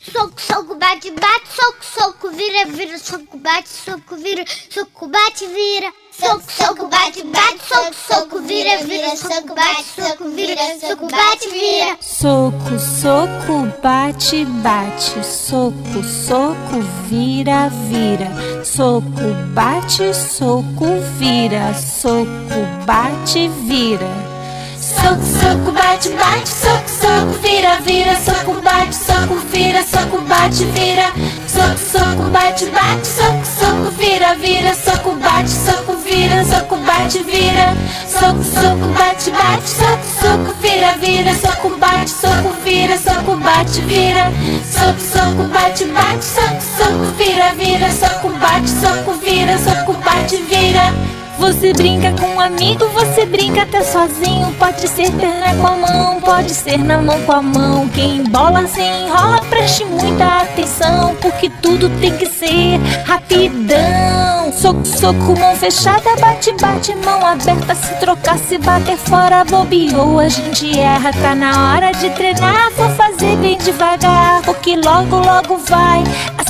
Soco, soco, bate, bate, soco, soco, vira, vira, soco, bate, soco, vira, soco, bate, vira. Soco, soco, bate, bate, soco, soco, vira, vira, soco, bate, soco, vira, soco, bate, vira. Soco, soco, bate, bate, soco, soco, vira, vira. Soco, bate, soco, vira, soco, bate, vira. Soco, soco, bate, bate, soco, soco, vira, vira, soco, bate, soco, vira, soco, bate, vira. Soco, soco, bate, bate, soco, soco, vira, vira, soco, bate, soco, vira, soco, bate, vira. Soco, soco, bate, bate, soco, soco, vira, vira, soco, bate, soco, vira, soco, bate, vira. Soco, soco, bate, bate, soco, soco, vira, vira, soco, bate, soco, vira, soco, bate, vira. Você brinca com um amigo, você brinca até sozinho. Pode ser perna com a mão, pode ser na mão com a mão. Quem bola se enrola, preste muita atenção, porque tudo tem que ser rapidão. Soco, soco, mão fechada, bate, bate, mão aberta. Se trocar, se bater fora, bobeou, a gente erra. Tá na hora de treinar, vou fazer bem devagar, porque logo, logo vai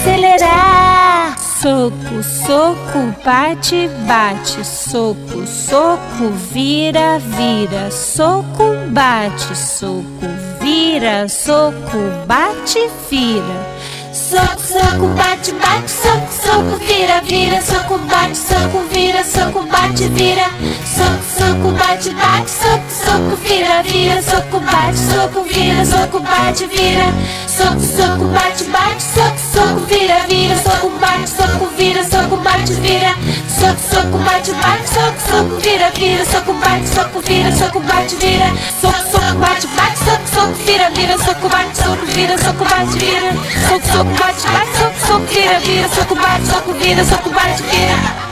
acelerar. Soco, soco, bate, bate, soco, soco, vira, vira, soco, bate, soco, vira, soco, bate, vira. Soco, soco, bate, bate, soco, soco, vira, vira, soco, bate, soco, vira, soco, bate, vira. Soco, soco, bate, bate, soco, soco, vira, vira, soco, bate, soco, vira, soco, bate, vira. Soco, soco, bate, bate, soco, soco, vira, vira, soco, bate, soco, vira, soco, bate, vira. Soco, soco, bate, bate, soco, soco, vira, vira, soco, bate, soco, vira, soco, bate, vira. Soco, soco, bate, bate, soco, soco, vira, vira, soco, bate, soco, vira, soco, bate, vira. Soco, soco, bate, bate, soco, soco, vira, vira, soco, bate, soco, vira, soco, bate, vira.